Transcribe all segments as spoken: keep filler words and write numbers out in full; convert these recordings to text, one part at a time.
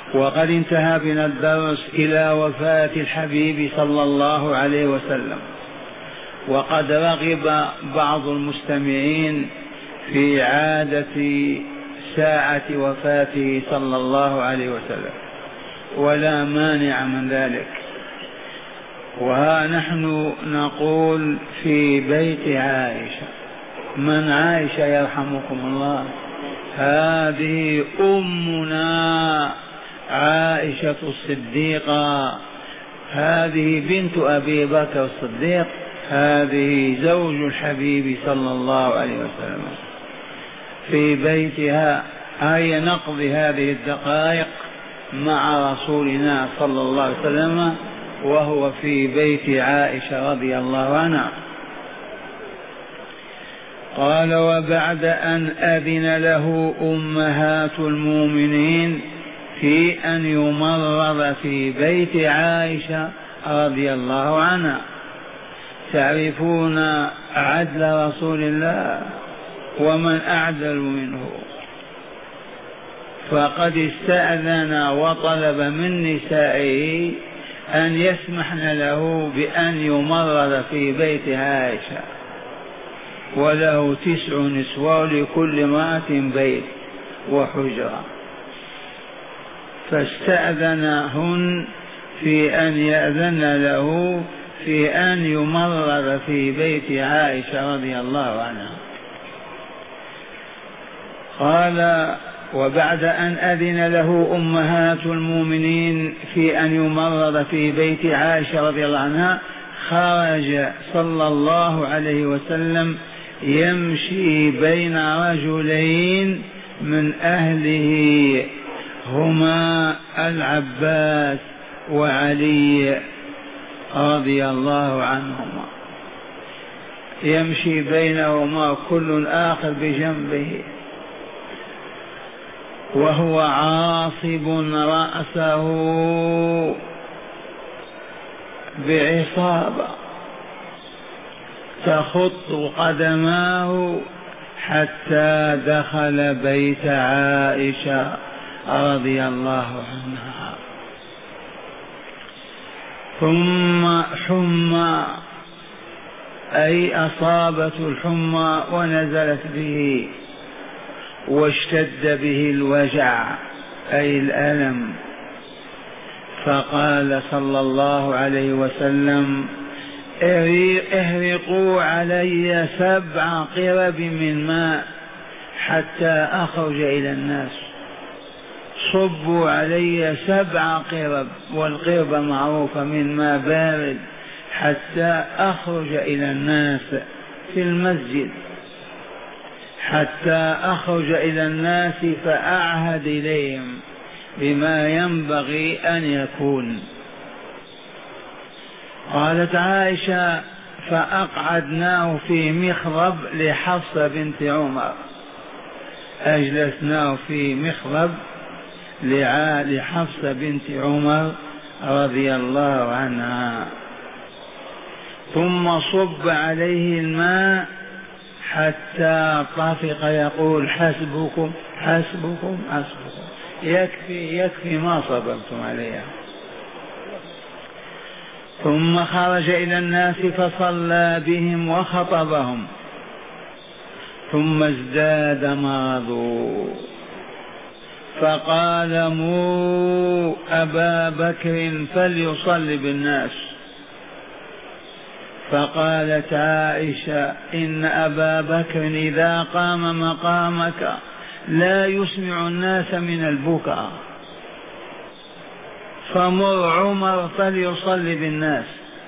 وقد انتهى بنا الدرس إلى وفاة الحبيب صلى الله عليه وسلم، وقد رغب بعض المستمعين في عادة ساعة وفاته صلى الله عليه وسلم، ولا مانع من ذلك. وها نحن نقول في بيت عائشة. من عائشة يرحمكم الله؟ هذه أمنا عائشة الصديقة، هذه بنت أبي بكر الصديق، هذه زوج الحبيب صلى الله عليه وسلم. في بيتها هيا نقضي هذه الدقائق مع رسولنا صلى الله عليه وسلم وهو في بيت عائشة رضي الله عنها. قال: وبعد أن أذن له أمهات المؤمنين في أن يمرض في بيت عائشة رضي الله عنها. تعرفون عدل رسول الله، ومن أعدل منه؟ فقد استأذن وطلب من نسائه أن يسمحن له بأن يمرض في بيت عائشة، وله تسع نسوة لكل امرأة بيت وحجرة، فاستأذنهن في أن يأذن له في أن يمرض في بيت عائشة رضي الله عنها. قال: وبعد أن أذن له أمهات المؤمنين في أن يمرض في بيت عائشة رضي الله عنها، خرج صلى الله عليه وسلم يمشي بين رجلين من أهله، هما العباس وعلي رضي الله عنهما، يمشي بينهما كل آخر بجنبه، وهو عاصب رأسه بعصابة تخط قدماه حتى دخل بيت عائشة رضي الله عنها. ثم حمى، أي أصابته الحمى ونزلت به، واشتد به الوجع أي الألم، فقال صلى الله عليه وسلم: اهرقوا علي سبع قرب من ماء حتى أخرج إلى الناس. صبوا علي سبع قرب، والقرب معروفة من ماء بارد، حتى أخرج إلى الناس في المسجد، حتى أخرج إلى الناس فأعهد إليهم بما ينبغي أن يكون. قالت عائشة: فأقعدناه في مخضب لحفصة بنت عمر، أجلسناه في مخضب لحفصة بنت عمر رضي الله عنها، ثم صب عليه الماء حتى طفق يقول: حسبكم حسبكم حسبكم، يكفي يكفي ما صبرتم عليها. ثم خرج إلى الناس فصلى بهم وخطبهم، ثم ازداد مرضه، فقال: مروا أبا بكر فليصلي بالناس. فقالت عائشة: إن أبا بكر إذا قام مقامك لا يسمع الناس من البكاء، فمر عمر فليصلي بالناس.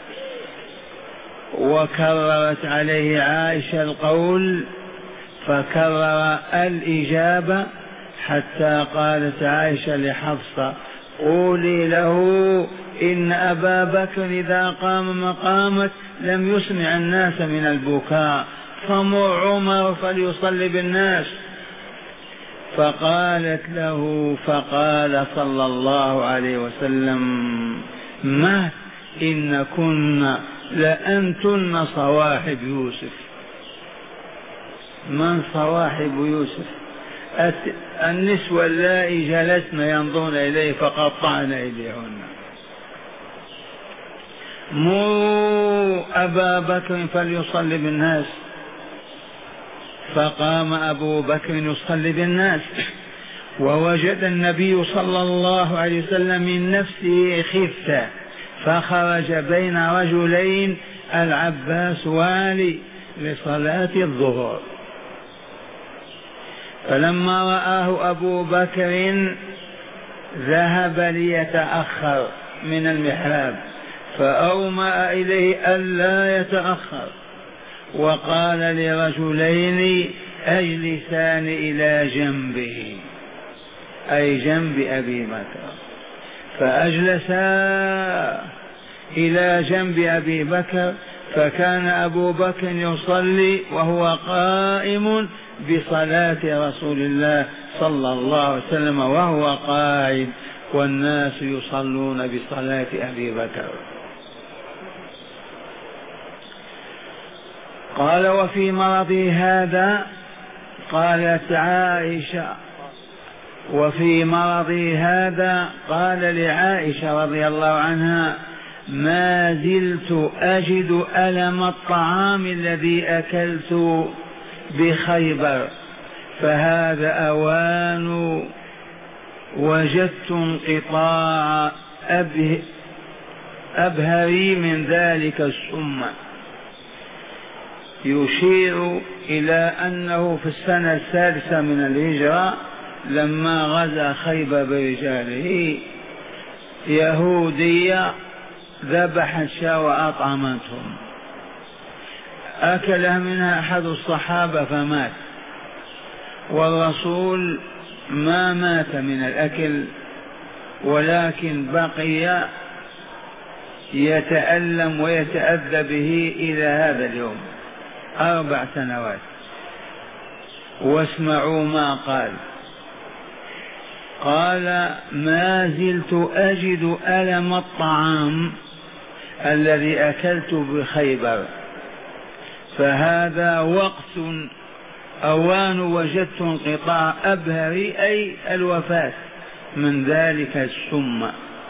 وكررت عليه عائشة القول، فكرر الإجابة حتى قالت عائشة لحفصة: قولي له إن أبا بكر إذا قام مقامك لم يسمع الناس من البكاء، فمر عمر فليصلي بالناس. فقالت له، فقال صلى الله عليه وسلم: ما إن كن لأنتن صواحب يوسف. من صواحب يوسف؟ النسوة اللائي جلسن ينظرن إليه فقطعن أيديهن. مروا أبا بكر فليصلي بالناس. فقام أبو بكر يصلي بالناس، ووجد النبي صلى الله عليه وسلم من نفسه خفة، فخرج بين رجلين العباس والي لصلاة الظهر. فلما رآه أبو بكر ذهب ليتأخر من المحراب، فأومأ إليه ألا يتأخر، وقال لرجلين أجلسان إلى جنبه، أي جنب أبي بكر، فأجلسا إلى جنب أبي بكر. فكان أبو بكر يصلي وهو قائم بصلاة رسول الله صلى الله عليه وسلم وهو قاعد، والناس يصلون بصلاة أبي بكر. قال وفي مرضه هذا، قالت عائشة وفي مرضه هذا قال لعائشة رضي الله عنها: ما زلت أجد ألم الطعام الذي أكلت بخيبر، فهذا أوان وجدت انقطاع أبه أبهري من ذلك السم. يشير إلى أنه في السنة السادسة من الهجرة لما غزا خيبر برجاله، يهودية ذبحت شاة وأطعمتهم، أكل منها أحد الصحابة فمات، والرسول ما مات من الأكل ولكن بقي يتألم ويتأذى به إلى هذا اليوم أربع سنوات. واسمعوا ما قال: قال ما زلت أجد ألم الطعام الذي أكلت بخيبر، فهذا وقت أوان وجدت انقطاع أبهري، أي الوفاة من ذلك السم.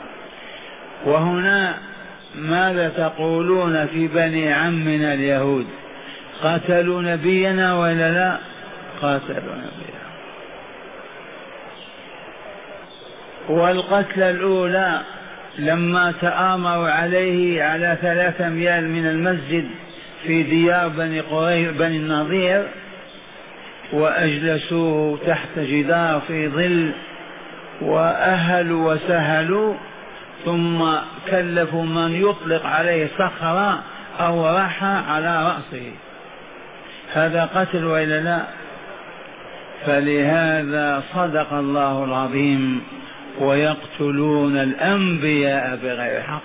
وهنا ماذا تقولون في بني عمنا اليهود؟ قتلوا نبينا ولا لا؟ قتلوا نبينا. والقتلة الأولى لما تآمروا عليه على ثلاثة أميال من المسجد في ديار بني قريظة بني النضير، وأجلسوه تحت جدار في ظل، وأهلوا وسهلوا، ثم كلفوا من يطلق عليه صخرة أو رحى على رأسه. هذا قتل وإلا لا؟ فلهذا صدق الله العظيم: ويقتلون الأنبياء بغير حق.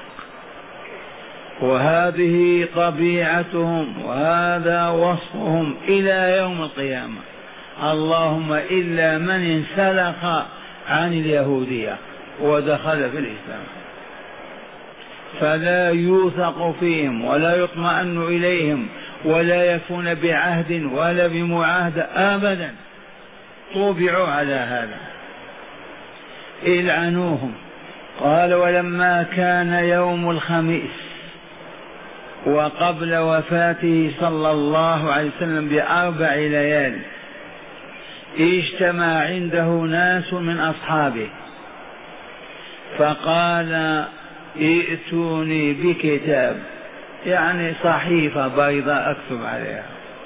وهذه طبيعتهم وهذا وصفهم إلى يوم القيامة، اللهم إلا من انسلخ عن اليهودية ودخل في الإسلام، فلا يوثق فيهم ولا يطمئن إليهم ولا يكون بعهد ولا بمعاهدة أبدا، طبعوا على هذا، إلعنوهم. قال: ولما كان يوم الخميس وقبل وفاته صلى الله عليه وسلم بأربع ليال، اجتمع عنده ناس من أصحابه، فقال: ائتوني بكتاب، يعني صحيفة بيضاء أكتب عليها،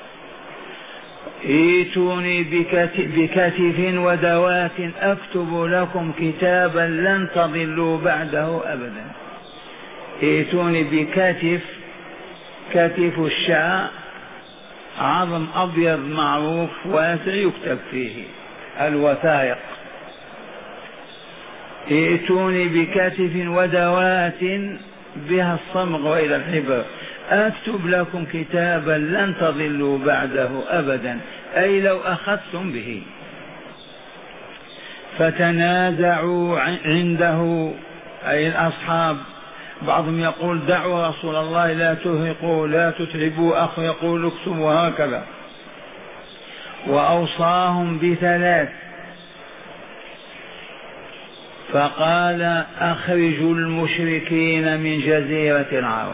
ائتوني بكتف ودوات أكتب لكم كتابا لن تضلوا بعده أبدا. ائتوني بكتف، كتف الشاء عظم أبيض معروف واسع يكتب فيه الوثائق. ائتوني بكتف ودوات بها الصمغ وإلى الحبر أكتب لكم كتابا لن تضلوا بعده أبدا، أي لو أخذتم به. فتنازعوا عنده أي الأصحاب، بعضهم يقول: دعوا رسول الله لا ترهقوا لا تتعبوا، أخ يقول: اكتبوا، هكذا. وأوصاهم بثلاث، فقال أخرجوا المشركين من جزيرة العرب.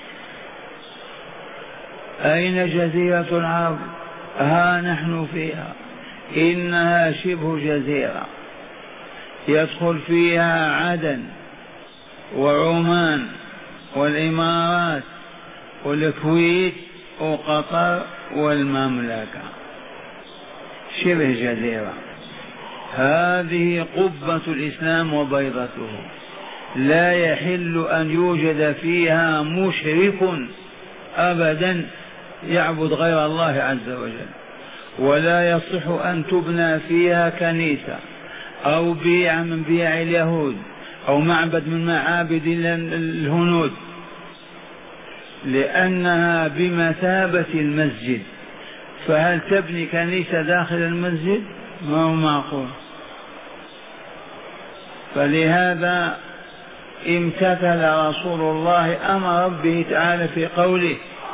أين جزيرة العرب؟ ها نحن فيها، إنها شبه جزيرة يدخل فيها عدن وعمان والإمارات والكويت وقطر والمملكة، شبه جزيرة. هذه قبة الإسلام وبيضته، لا يحل أن يوجد فيها مشرك أبدا يعبد غير الله عز وجل، ولا يصح أن تبنى فيها كنيسة أو بيع من بيع اليهود أو معبد من معابد الهنود، لأنها بمثابة المسجد. فهل تبني كنيسة داخل المسجد؟ ما هو معقول. فلهذا امتثل رسول الله أمر ربه تعالى في قوله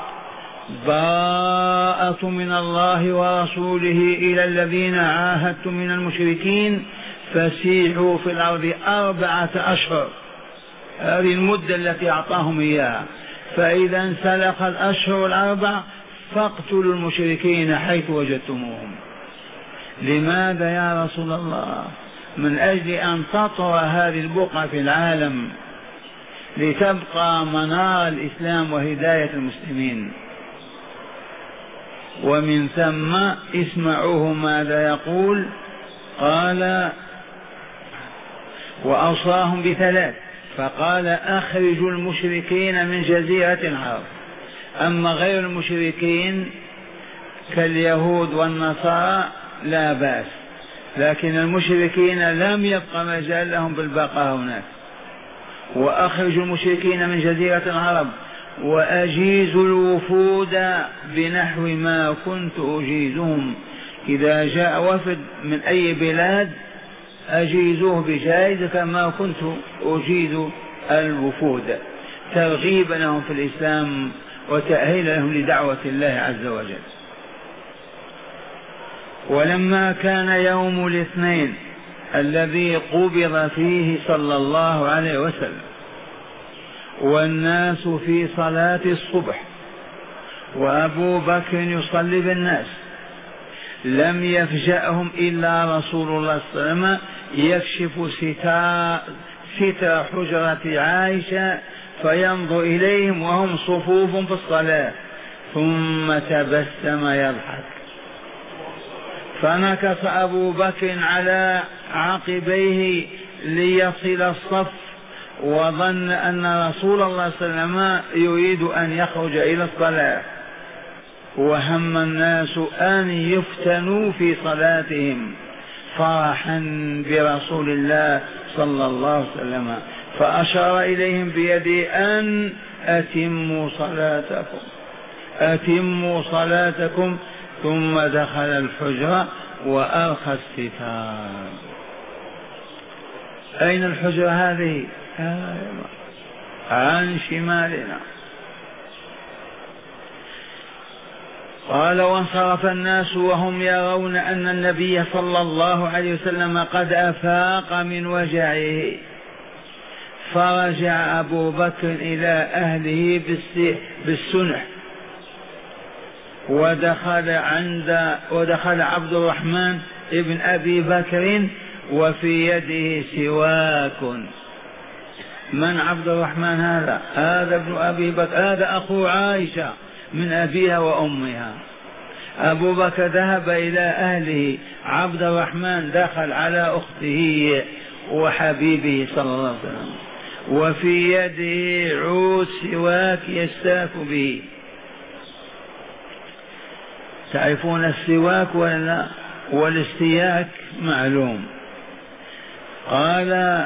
براءة من الله ورسوله إلى الذين عاهدتم من المشركين فسيحوا في الأرض أربعة أشهر. هذه المدة التي أعطاهم إياها، فإذا انسلخ الأشهر الأربع فاقتلوا المشركين حيث وجدتموهم. لماذا يا رسول الله؟ من أجل أن تطر هذه البقعة في العالم لتبقى منار الإسلام وهداية المسلمين. ومن ثم اسمعوه ماذا يقول، قال وأوصاهم بثلاث، فقال أخرجوا المشركين من جزيرة العرب. أما غير المشركين كاليهود والنصارى لا بأس، لكن المشركين لم يبقى مجال لهم بالبقاء هناك. وأخرجوا المشركين من جزيرة العرب وأجيزوا الوفود بنحو ما كنت أجيزهم. إذا جاء وفد من أي بلاد أجيزوه بجائزة كما كنت أجيز الوفود، ترغيبا لهم في الإسلام وتأهيلا لهم لدعوة الله عز وجل. ولما كان يوم الاثنين الذي قبض فيه صلى الله عليه وسلم والناس في صلاة الصبح وأبو بكر يصلي بالناس، لم يفجأهم إلا رسول الله صلى الله عليه وسلم يكشف ستر حجرة عائشة فينظر إليهم وهم صفوف في الصلاة، ثم تبسم يضحك، فنكص أبو بكر على عقبيه ليصل الصف، وظن أن رسول الله صلى الله عليه وسلم يريد أن يخرج إلى الصلاة، وهم الناس أن يفتنوا في صلاتهم فرحا برسول الله صلى الله عليه وسلم، فأشار إليهم بيده أن أتموا صلاتكم أتموا صلاتكم ثم دخل الحجرة وأرخى الستار. أين الحجرة هذه؟ عن شمالنا. قال وانصرف الناس وهم يرون أن النبي صلى الله عليه وسلم قد أفاق من وجعه، فرجع أبو بكر إلى أهله بالسنح، ودخل عند ودخل عبد الرحمن ابن أبي بكر وفي يده سواك. من عبد الرحمن هذا؟ هذا ابن أبي بكر، هذا أخو عائشة من أبيها وأمها. أبو بكر ذهب إلى أهله، عبد الرحمن دخل على أخته وحبيبه صلى الله عليه وسلم، وفي يده عود سواك يستاك به. تعرفون السواك ولا؟ والاستياك معلوم. قال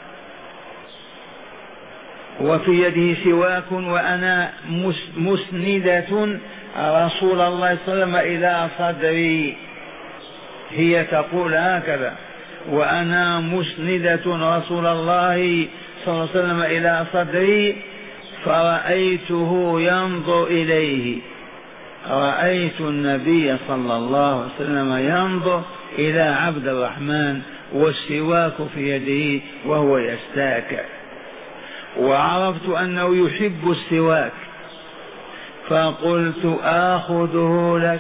وفي يده سواك وأنا مسندة رسول الله صلى الله عليه وسلم إلى صدري، هي تقول هكذا، وأنا مسندة رسول الله صلى الله عليه وسلم إلى صدري، فرأيته ينظر إليه رأيت النبي صلى الله عليه وسلم ينظر إلى عبد الرحمن والسواك في يده وهو يستاك، وعرفت أنه يحب السواك، فقلت آخذه لك،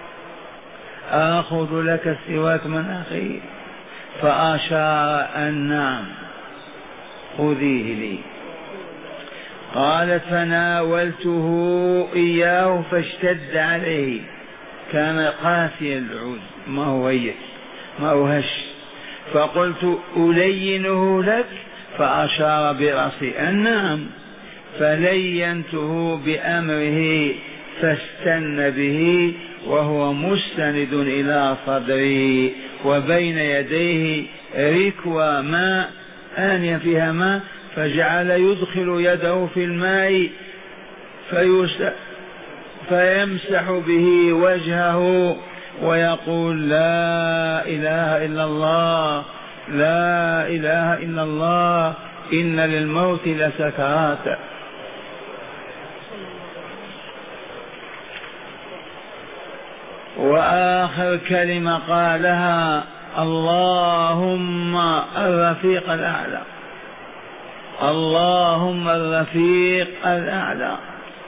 آخذ لك السواك من أخي، فأشار أن نعم خذيه لي. قالت فناولته إياه فاشتد عليه، كان قاسي العود ما هو هيس ما هو هش، فقلت ألينه لك، فأشار برأسي أن نعم، فلينته بأمره فاستن به وهو مستند إلى صدري وبين يديه ركوى ماء آنية فيها ماء، فجعل يدخل يده في الماء فيمسح به وجهه ويقول لا إله إلا الله لا إله إلا الله إن للموت لسكرات. وآخر كلمة قالها اللهم الرفيق الأعلى، اللهم الرفيق الأعلى،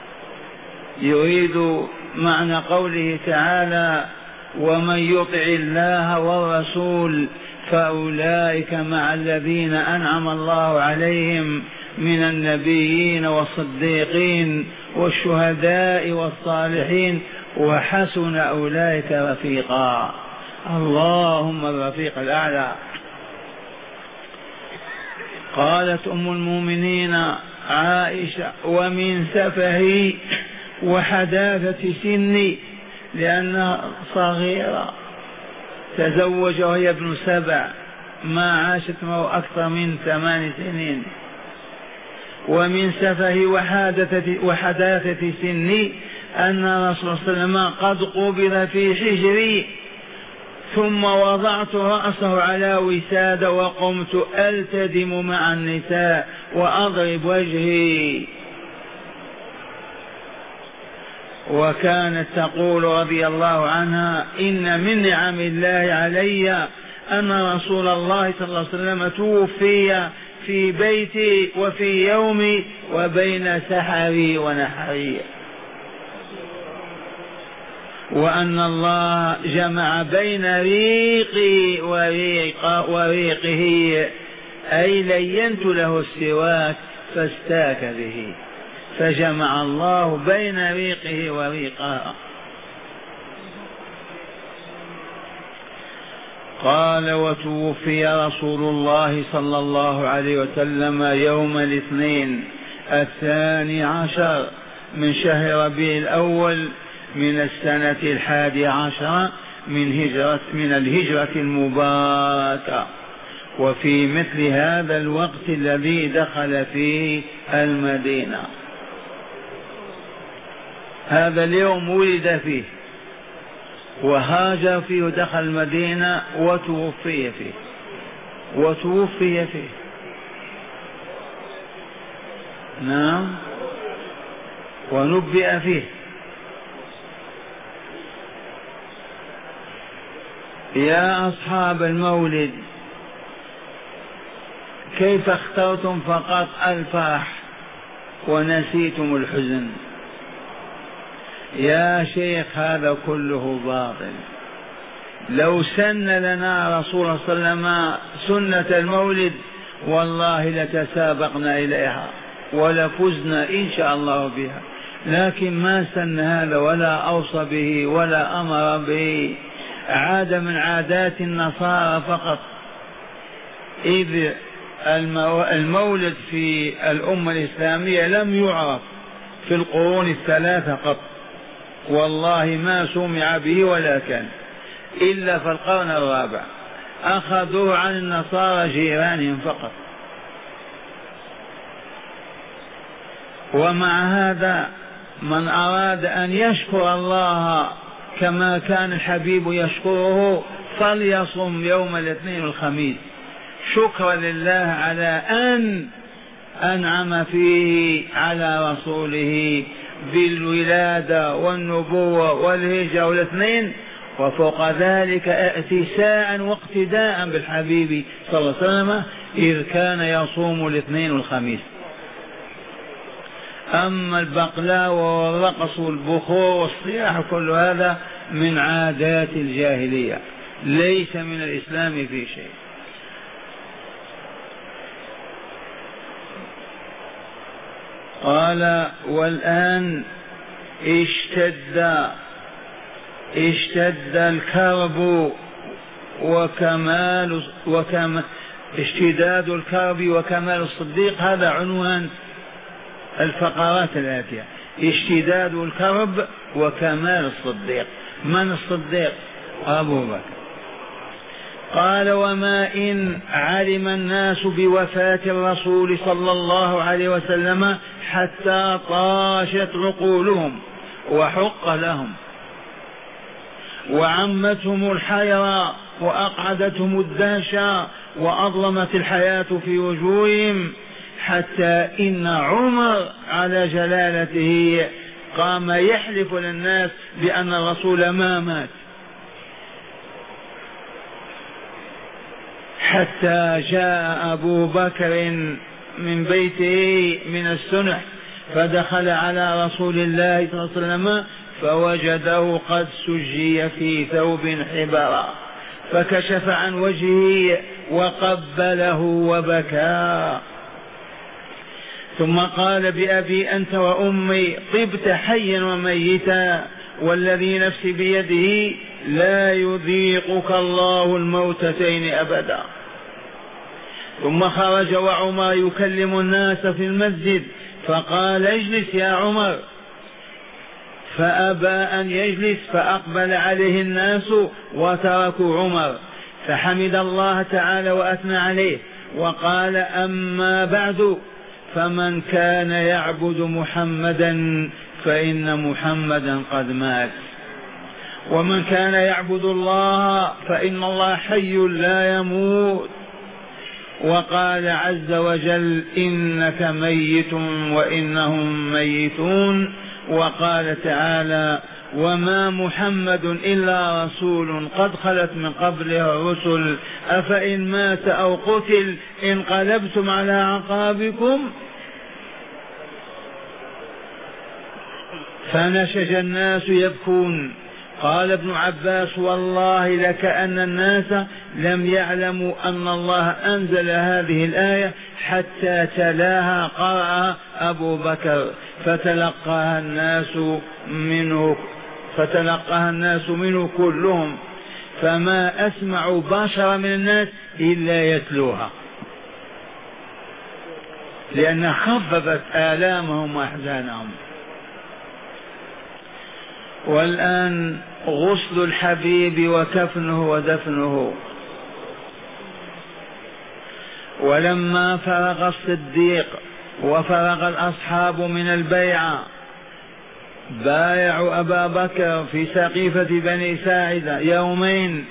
يريد معنى قوله تعالى ومن يطع الله والرسول فأولئك مع الذين أنعم الله عليهم من النبيين والصديقين والشهداء والصالحين وحسن أولئك رفيقا. اللهم الرفيق الأعلى. قالت أم المؤمنين عائشة ومن سفهي وحداثة سني، لأنها صغيرة تزوج وهي ابن سبع، ما عاشت معه أكثر من ثمان سنين. ومن سفهي وحداثة سني أن الرسول صلى الله عليه وسلم قد قبض في حجري، ثم وضعت رأسه على وساد وقمت ألتدم مع النساء وأضرب وجهي. وكانت تقول رضي الله عنها إن من نعم الله علي أن رسول الله صلى الله عليه وسلم توفي في بيتي وفي يومي وبين سحري ونحري، وأن الله جمع بين ريقي وريق وريقه، أي لينت له السواك فاستاك به، فجمع الله بين ريقه وريقها. قال وتوفي رسول الله صلى الله عليه وسلم يوم الاثنين الثاني عشر من شهر ربيع الأول من السنة الحادي عشر من هجرة من الهجرة المباركة، وفي مثل هذا الوقت الذي دخل فيه المدينة. هذا اليوم ولد فيه وهاجر فيه ودخل المدينة وتوفي فيه وتوفي فيه نعم ونبئ فيه. يا أصحاب المولد كيف اخترتم فقط الفرح ونسيتم الحزن؟ يا شيخ هذا كله باطل. لو سن لنا رسول الله صلى الله عليه وسلم سنة المولد والله لتسابقنا إليها ولفزنا إن شاء الله بها، لكن ما سن هذا ولا أوصى به ولا أمر به، عاد من عادات النصارى فقط. إذ المولد في الأمة الإسلامية لم يعرف في القرون الثلاثة قط، والله ما سمع به ولا كان إلا في القرن الرابع، أخذوه عن النصارى جيرانهم فقط. ومع هذا من أراد أن يشكر الله كما كان الحبيب يشكره فليصم يوم الاثنين والخميس شكرا لله على أن أنعم فيه على رسوله بالولادة والنبوة والهجرة والاثنين، وفوق ذلك ائتساء واقتداء بالحبيب صلى الله عليه وسلم إذ كان يصوم الاثنين والخميس. أما البقلاوة والرقص والبخور والصياح كل هذا من عادات الجاهلية، ليس من الإسلام في شيء. قال والآن اشتد اشتد الكرب وكمال وكمال اشتداد الكرب وكمال الصديق، هذا عنوان الفقرات الآتية. اشتداد الكرب وكمال الصديق. من الصديق؟ أبو بكر. قال وما إن علم الناس بوفاة الرسول صلى الله عليه وسلم حتى طاشت عقولهم وحق لهم وعمتهم الحيرة وأقعدتهم الدهشة وأظلمت الحياة في وجوههم، حتى إن عمر على جلالته قام يحلف للناس بأن الرسول ما مات، حتى جاء أبو بكر من بيته من السنح فدخل على رسول الله صلى الله عليه وسلم فوجده قد سجي في ثوب حبرا، فكشف عن وجهه وقبله وبكى، ثم قال بأبي أنت وأمي طبت حيا وميتا والذي نفسي بيده لا يذيقك الله الموتتين أبدا. ثم خرج وعمر يكلم الناس في المسجد فقال اجلس يا عمر، فأبى أن يجلس فأقبل عليه الناس وتركوا عمر، فحمد الله تعالى وأثنى عليه وقال أما بعد فمن كان يعبد محمدا فإن محمدا قد مات، ومن كان يعبد الله فإن الله حي لا يموت، وقال عز وجل إنك ميت وإنهم ميتون، وقال تعالى وما محمد إلا رسول قد خلت من قبله الرسل أفإن مات أو قتل انقلبتم على أعقابكم. فنشج الناس يبكون. قال ابن عباس والله لكأن الناس لم يعلموا أن الله أنزل هذه الآية حتى تلاها قرأ أبو بكر فتلقاها الناس منه فتلقاها الناس منه كلهم، فما أسمع بشر من الناس إلا يتلوها، لأن خففت آلامهم وأحزانهم. والآن غسل الحبيب وكفنه ودفنه. ولما فرغ الصديق وفرغ الأصحاب من البيعة بايعوا أبا بكر في سقيفة بني ساعدة يومين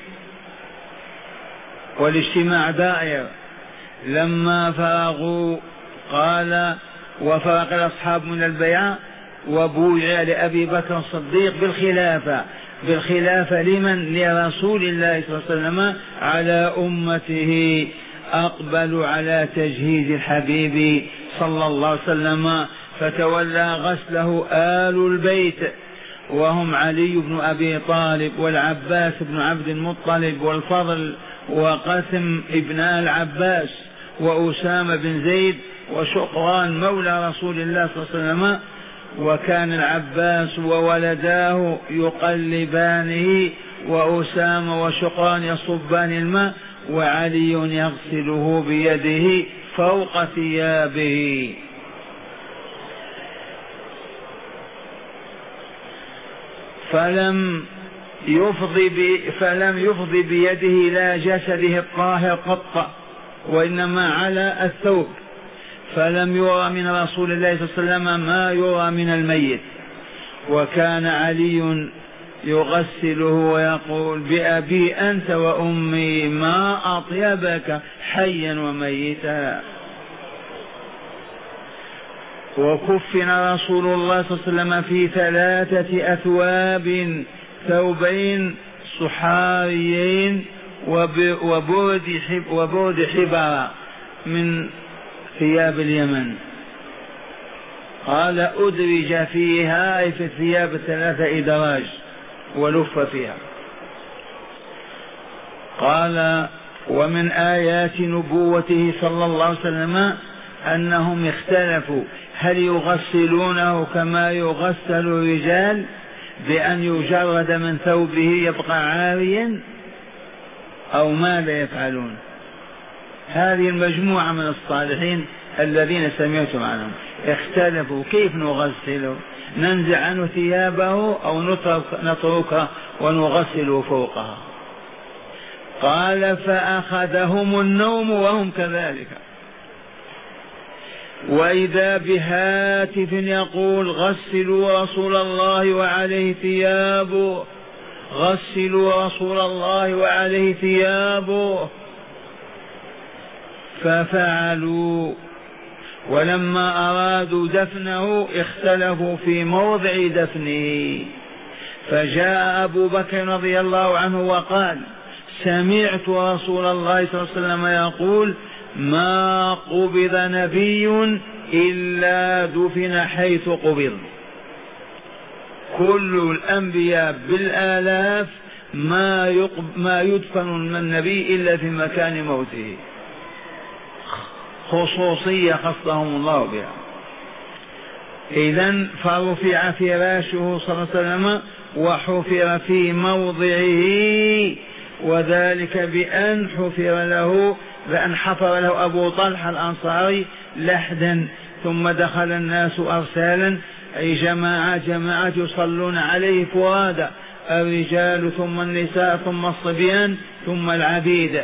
والاجتماع دائر. لما فرغوا قال وفرغ الأصحاب من البيعة وبويع لأبي بكر الصديق بالخلافة. بالخلافة لمن؟ لرسول الله صلى الله عليه وسلم على أمته. أقبلوا على تجهيز الحبيب صلى الله عليه وسلم، فتولى غسله آل البيت وهم علي بن أبي طالب والعباس بن عبد المطلب والفضل وقاسم ابن العباس وأسامة بن زيد وشقران مولى رسول الله صلى الله عليه وسلم. وكان العباس وولداه يقلبانه وأسامة وشقران يصبان الماء وعلي يغسله بيده فوق ثيابه. فلم يفضي بي فلم يفضي بيده لا جسده الطاهر قط وإنما على الثوب، فلم يرى من رسول الله صلى الله عليه وسلم ما يرى من الميت. وكان علي يغسله ويقول بأبي أنت وأمي ما أطيبك حيا وميتا. وكفن رسول الله صلى الله عليه وسلم في ثلاثة أثواب، ثوبين صحاريين وبرد حب وبرد حبر من ثياب اليمن. قال أدرج فيها أي في الثياب الثلاثة إدراج ولف فيها. قال ومن آيات نبوته صلى الله عليه وسلم أنهم اختلفوا هل يغسلونه كما يغسل الرجال بأن يجرد من ثوبه يبقى عاريا أو ماذا يفعلون. هذه المجموعة من الصالحين الذين سمعتم عنهم اختلفوا كيف نغسله، ننزع عنه ثيابه أو نتركه ونغسله فوقها. قال فأخذهم النوم وهم كذلك، وإذا بهاتف يقول غسلوا رسول الله وعليه ثيابه، غسلوا رسول الله وعليه ثيابه. ففعلوا، ولما أرادوا دفنه اختلفوا في موضع دفنه، فجاء أبو بكر رضي الله عنه وقال سمعت رسول الله صلى الله عليه وسلم يقول ما قبض نبي إلا دفن حيث قبض. كل الأنبياء بالآلاف ما, ما يدفن من النبي إلا في مكان موته، خصوصية خصهم الله بها. إذن فرفع فراشه صلى الله عليه وسلم وحفر في موضعه، وذلك بأن حفر له بأن حفر له أبو طلحة الأنصاري لحدا، ثم دخل الناس أرسالا أي جماعة جماعة يصلون عليه فرادا، الرجال ثم النساء ثم الصبيان ثم العبيد.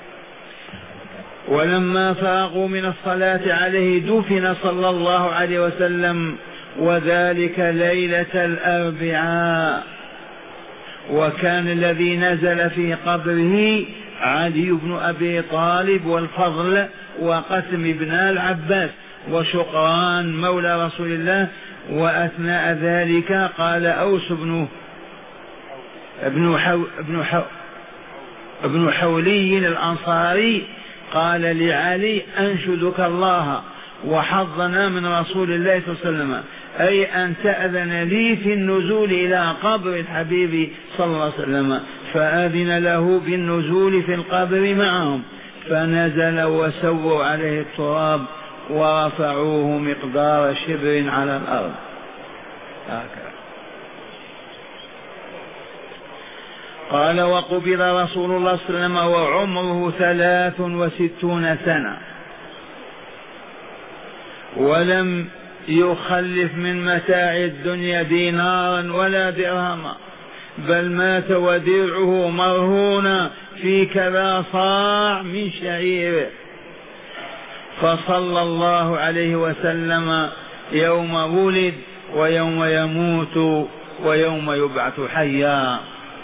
ولما فاقوا من الصلاة عليه دفن صلى الله عليه وسلم، وذلك ليلة الأربعاء. وكان الذي نزل في قبره علي بن أبي طالب والفضل وقسم بن العباس وشقران مولى رسول الله. وأثناء ذلك قال أوس بن ابن حو ابن حو ابن حولي الأنصاري قال لعلي أنشدك الله وحظنا من رسول الله صلى الله عليه وسلم، أي أن تأذن لي في النزول إلى قبر الحبيب صلى الله عليه وسلم. فأذن له بالنزول في القبر معهم، فنزل وسووا عليه التراب ورفعوه مقدار شبر على الأرض هكذا. قال وقبض رسول الله صلى الله عليه وسلم وعمره ثلاث وستون سنة، ولم يخلف من متاع الدنيا دينارا ولا درهما، بل مات ودرعه مرهون في كذا صاع من شعير. فصلى الله عليه وسلم يوم ولد ويوم يموت ويوم يبعث حيا.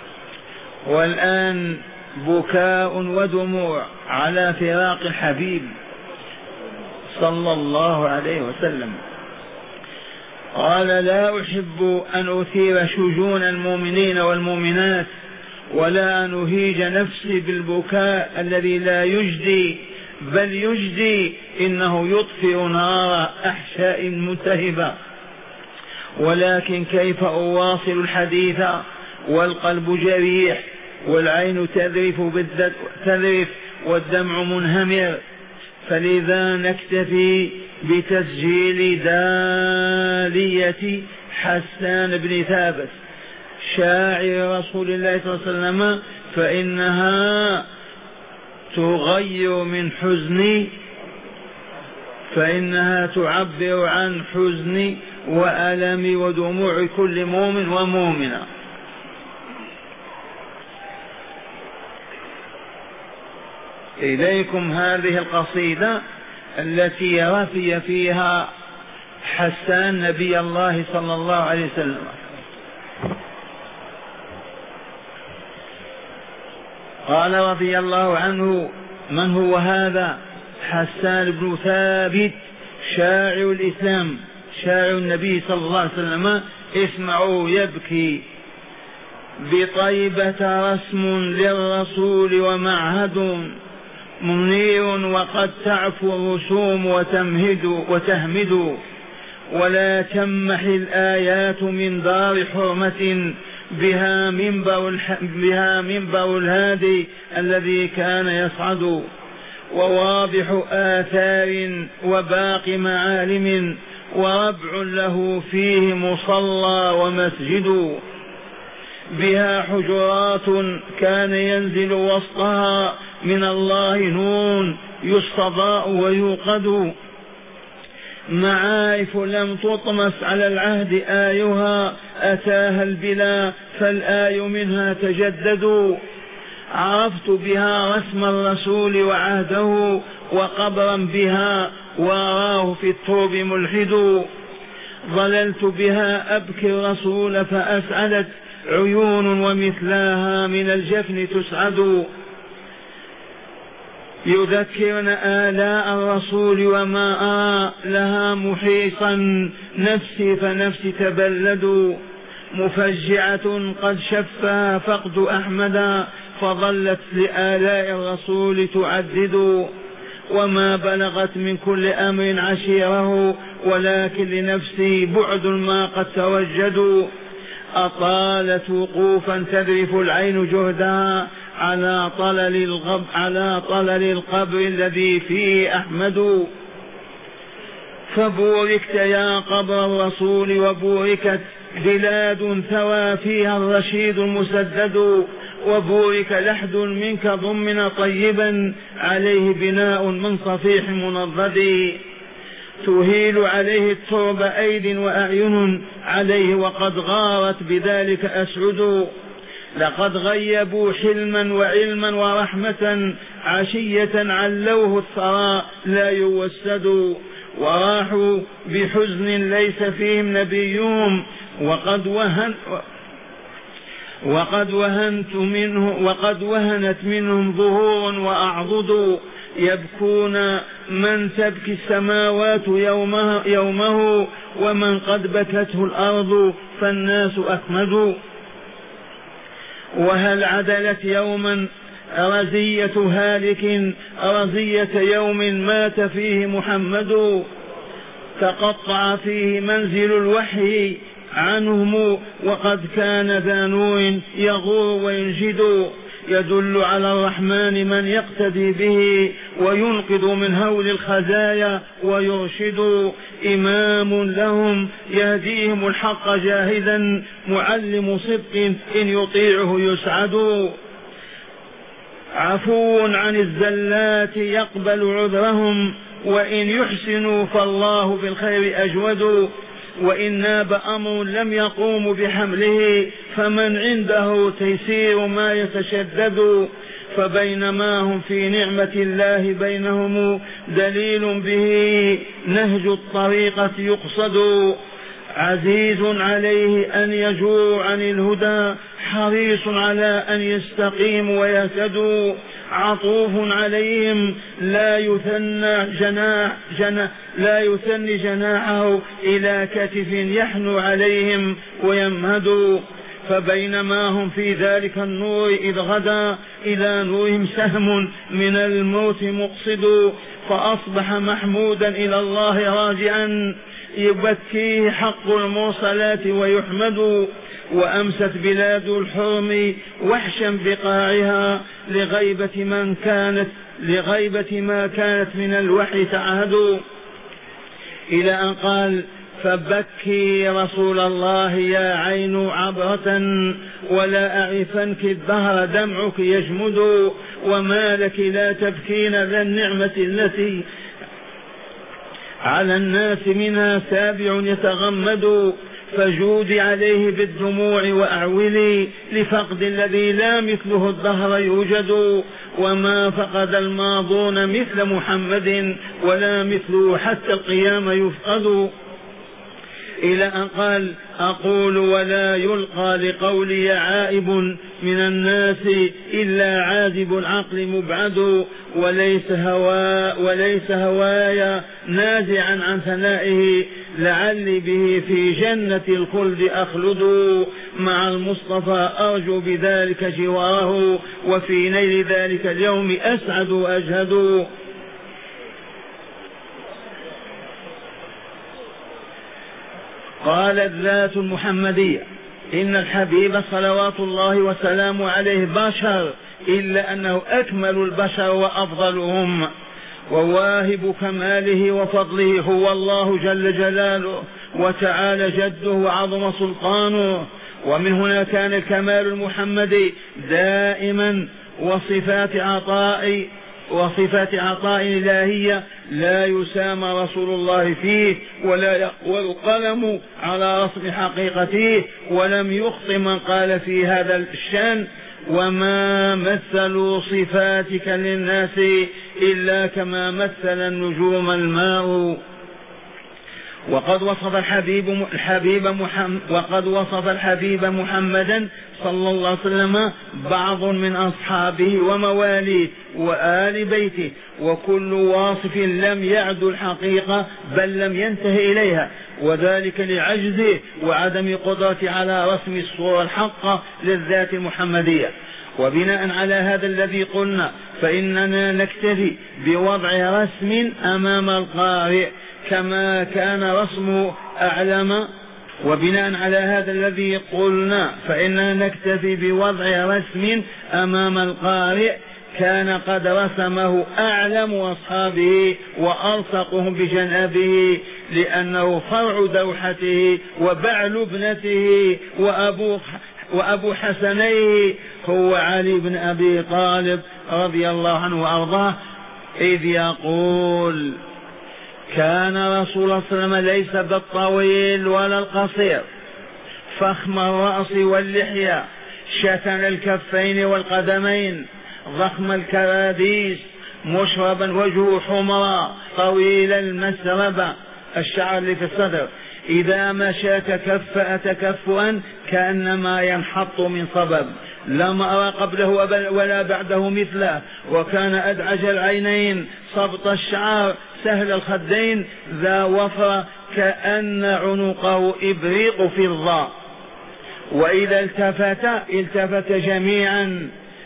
والآن بكاء ودموع على فراق الحبيب صلى الله عليه وسلم. قال لا أحب أن أثير شجون المؤمنين والمؤمنات ولا أن أهيج نفسي بالبكاء الذي لا يجدي بل يجدي، إنه يطفئ نار أحشاء ملتهبة. ولكن كيف أواصل الحديث والقلب جريح والعين تذرف تذرف والدمع منهمر. فلذا نكتفي بتسجيل دالية حسان بن ثابت شاعر رسول الله صلى الله عليه وسلم، فإنها تغير من حزني، فإنها تعبر عن حزني وألمي ودموع كل مؤمن ومؤمنة. إليكم هذه القصيدة التي رثي فيها حسان نبي الله صلى الله عليه وسلم. قال رضي الله عنه: من هو هذا؟ حسان بن ثابت شاعر الإسلام شاعر النبي صلى الله عليه وسلم اسمعوا يبكي بطيبة رسم للرسول ومعهد منير وقد تعفو الرسوم وتمهد وتهمد ولا تمح الآيات من دار حرمة بها منبر, بها منبر الهادي الذي كان يصعد وواضح آثار وباقي معالم وربع له فيه مصلى ومسجد بها حجرات كان ينزل وسطها من الله نور يستضاء ويوقد معارف لم تطمس على العهد آيها أتاها البلا فالآي منها تجدد عرفت بها رسم الرسول وعهده وقبرا بها واراه في الترب ملحد ظللت بها أبكي الرسول فأسعدت عيون ومثلاها من الجفن تسعد يذكرنا آلاء الرسول وما أرى لها محيصا نفسي فنفسي تبلد مفجعة قد شفها فقد أحمد فظلت لآلاء الرسول تعدد وما بلغت من كل أمر عشيره ولكن لنفسي بعد ما قد توجدوا أطالت وقوفا تذرف العين جهدها على طلل الغب على طلل القبر الذي فيه أحمد فبوركت يا قبر الرسول وبوركت بلاد ثوى فيها الرشيد المسدد وبورك لحد منك ضمن طيبا عليه بناء من صفيح منضد تهيل عليه الترب أيد وأعين عليه وقد غارت بذلك أسعد لقد غيبوا حلما وعلما ورحمة عشية علوه الثرى لا يوسد وراحوا بحزن ليس فيهم نبيهم وقد وهن وقد وهنت منه وقد وهنت منهم ظهور وأعضد يبكون من تبكي السماوات يومه, يومه ومن قد بكته الأرض فالناس أكمد وهل عدلت يوما رزية هالك رزية يوم مات فيه محمد تقطع فيه منزل الوحي عنهم وقد كان ذا نور يغور وينجد يدل على الرحمن من يقتدي به وينقذ من هول الخزايا ويرشد إمام لهم يهديهم الحق جاهدا معلم صدق إن يطيعه يسعد عفو عن الزلات يقبل عذرهم وإن يحسنوا فالله بالخير أجود وإن ناب أمر لم يقوم بحمله فمن عنده تيسير ما يتشدد فبينما هم في نعمة الله بينهم دليل به نهج الطريقة يقصد عزيز عليه أن يجور عن الهدى حريص على أن يستقيموا ويهتدوا عطوف عليهم لا يثنى جناح جناح لا يثني جناحه إلى كتف يحنو عليهم ويمهد فبينما هم في ذلك النور إذ غدا إلى نورهم سهم من الموت مقصد فأصبح محمودا إلى الله راجعا يبكيه حق المرسلات ويحمد وأمست بلاد الحرم وحشا بقاعها لغيبة من كانت لغيبة ما كانت من الوحي تعهد إلى أن قال فبكي رسول الله يا عين عبرة ولا أعفنك الدهر دمعك يجمد وما لك لا تبكين ذا النعمة التي على الناس منها سابع يتغمد فجودي عليه بالدموع وأعولي لفقد الذي لا مثله الدهر يوجد وما فقد الماضون مثل محمد ولا مثله حتى القيام يفقد إلى أن قال أقول ولا يلقى لقولي عائب من الناس إلا عازب العقل مبعد وليس هوا وليس هوايا نازعا عن ثنائه لعلي به في جنة الخلد أخلد مع المصطفى أرجو بذلك جواره وفي نيل ذلك اليوم أسعد وأجهد. قال الذات المحمدية إن الحبيب صلوات الله وسلامه عليه بشر إلا أنه أكمل البشر وأفضلهم وواهب كماله وفضله هو الله جل جلاله وتعالى جده وعظم سلطانه. ومن هنا كان الكمال المحمدي دائما وصفات عطاء وصفات عطاء إلهية لا يسامى رسول الله فيه ولا يقوى القلم على رسم حقيقته ولم يخطئ من قال في هذا الشأن وما مثلوا صفاتك للناس إلا كما مثل النجوم الماء. وقد وصف الحبيب الحبيب محمد وقد وصف الحبيب محمدا صلى الله عليه وسلم بعض من أصحابه ومواليه وآل بيته وكل واصف لم يعد الحقيقة بل لم ينته إليها وذلك لعجزه وعدم قدرته على رسم الصورة الحقة للذات المحمدية. وبناء على هذا الذي قلنا فإننا نكتفي بوضع رسم أمام القارئ كما كان رسمه أعلم. وبناء على هذا الذي قلنا فإننا نكتفي بوضع رسم أمام القارئ كان قد رسمه أعلم أصحابه وألصقهم بجنابه لأنه فرع دوحته وبعل ابنته وأبو وأبو حسنيه هو علي بن أبي طالب رضي الله عنه وأرضاه إذ يقول كان رسول الله صلى الله عليه وسلم ليس بالطويل ولا القصير فخم الرأس واللحية شتن الكفين والقدمين ضخم الكراديس مشربا وجهه حمرا طويل المسربة الشعر اللي في الصدر إذا مشى تكفأ تكفؤا كأنما ينحط من صبب لم أرى قبله ولا بعده مثله وكان أدعج العينين صبط الشعر سهل الخدين ذا وفر كأن عنقه إبريق فضة وإذا التفت التفت جميعا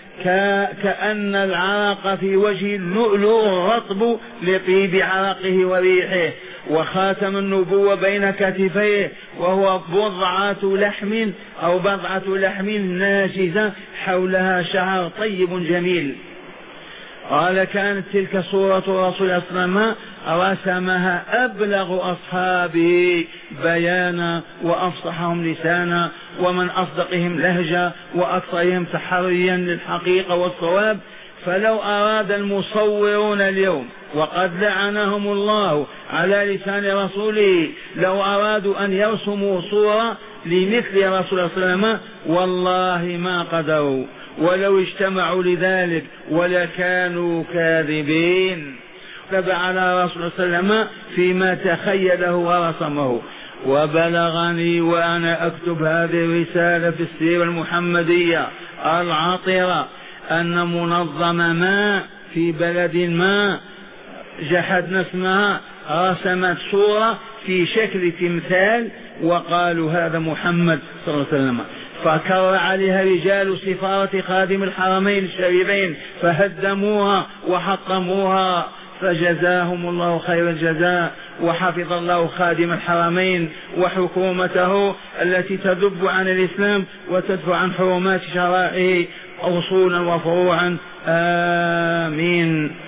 كأن العرق في وجه اللؤلؤ الرطب لطيب عرقه وريحه وخاتم النبوة بين كتفيه وهو بضعة لحم أو بضعة لحم ناجزة حولها شعر طيب جميل. قال كانت تلك صورة رسول الله صلى الله عليه وسلم رسمها أبلغ أصحابه بيانا وأفصحهم لسانا ومن أصدقهم لهجة وأكثرهم تحريا للحقيقة والصواب. فلو أراد المصورون اليوم وقد لعنهم الله على لسان رسوله لو أرادوا أن يرسموا صورة لمثل رسول الله صلى الله عليه وسلم والله ما قدروا ولو اجتمعوا لذلك ولكانوا كاذبين. تبع على رسول الله صلى الله عليه وسلم فيما تخيله ورسمه. وبلغني وأنا أكتب هذه الرسالة في السيرة المحمدية العطرة أن منظم ما في بلد ما جحدنا اسمها رسمت صورة في شكل تمثال وقالوا هذا محمد صلى الله عليه وسلم فكر عليها رجال سفارة خادم الحرمين الشريفين فهدموها وحطموها فجزاهم الله خير الجزاء وحفظ الله خادم الحرمين وحكومته التي تذب عن الإسلام وتدفع عن حرمات شرائعه أصولا وفروعا. آمين.